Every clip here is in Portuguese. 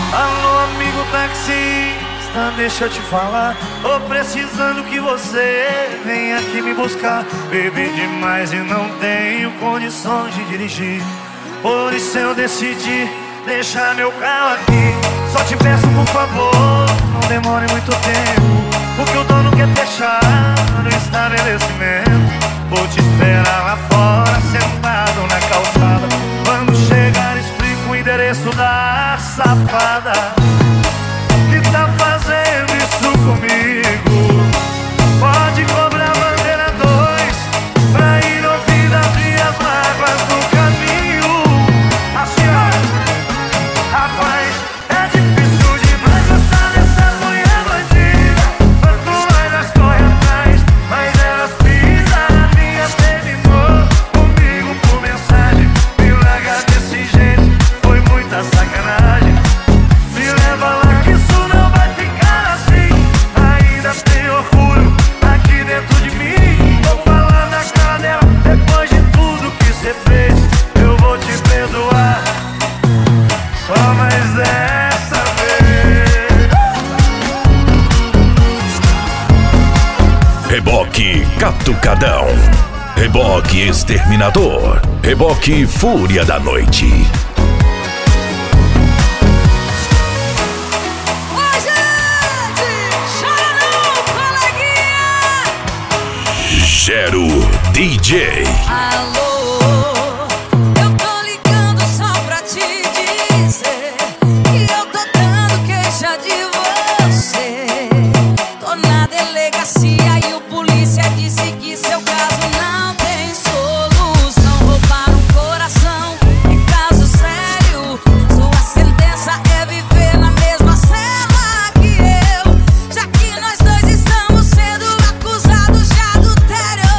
Alô, amigo taxista, deixa eu te falar. Tô precisando que você venha aqui me buscar. Bebi demais e não tenho condições de dirigir. Por isso eu decidi deixar meu carro aqui. Só te peço por favor, não demore muito tempo, porque o dono quer fechar no estabelecimento. Vou te esperar lá fora, sentado na calçada. Quando chegar explico o endereço da safada que tá fazendo isso comigo. Pode cobrar bandeira 2 pra ir ouvir as minhas mágoas no caminho. Assim ó, rapaz, é difícil demais gostar dessa mulher bandida. Quanto mais elas correm atrás, mais elas pisam na minha. Terminou comigo por mensagem, me larga desse jeito, foi muita sacanagem. Me leva lá que isso não vai ficar assim. Ainda tem orgulho aqui dentro de mim. Vou falar na cara dela, depois de tudo que você fez, eu vou te perdoar, só mais dessa vez. Reboque Catucadão, Reboque Exterminador, Reboque Fúria da Noite. Oi, gente! Chora não, coleguinha! Gero DJ. Alô, eu tô ligando só pra te dizer que eu tô dando queixa de você. Tô na delegacia e o polícia disse que seu caso não tem solução. Roubar um coração é caso sério. Sua sentença é viver na mesma cela que eu, já que nós dois estamos sendo acusados de adultério.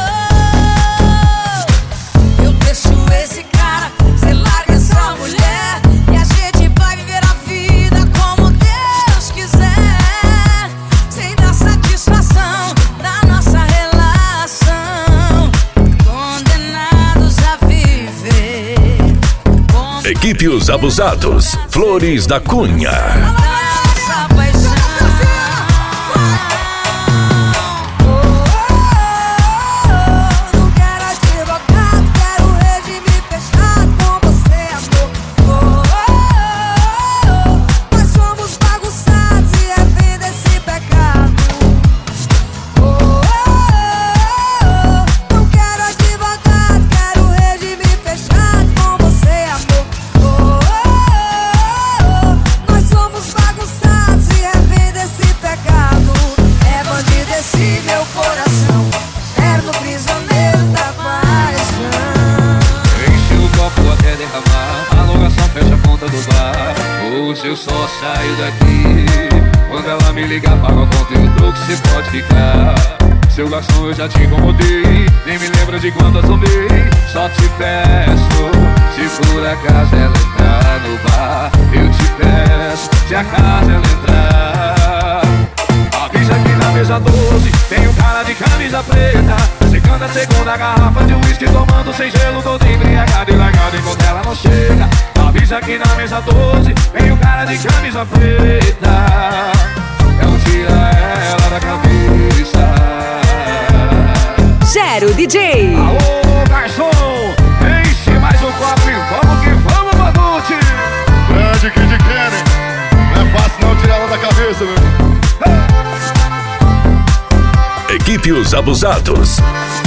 Eu deixo esse cara, cê larga essa mulher e a gente vai viver a vida como Deus quiser, sem dar satisfação da nossa relação. Condenados a viver como Equipe Os Abusados, Flores da Cunha. nossa paixão. Não quero advogado, quero regime fechado com você, amor. Nós somos bagunçados e é vida esse pecado. Não quero advogado, quero regime fechado com você, amor. Nós somos bagunçados e é vida esse pecado. É bandido esse meu coração, eterno prisioneiro da paixão. Enche o copo até derramar, a locação fecha a ponta do bar. Hoje eu só saio daqui quando ela me ligar, paga a conta e o troco cê pode ficar. Seu garçom, eu já te incomodei, nem me lembro de quando assomei. Só te peço, se por acaso ela entrar no bar, eu te peço, se acaso ela entrar, avisa que na mesa 12 tem um cara de camisa preta, secando a segunda garrafa de uísque, tomando sem gelo, todo embriagado e largado enquanto ela não chega. Avisa que na mesa 12 tem um cara de camisa preta, não tira ela da cabeça. Gero DJ. Alô, garçom, enche mais um copo e vamos que vamos, Manute. Grande Kid Kenny, não é fácil não tirar ela da cabeça, meu. Equipe Os Abusados,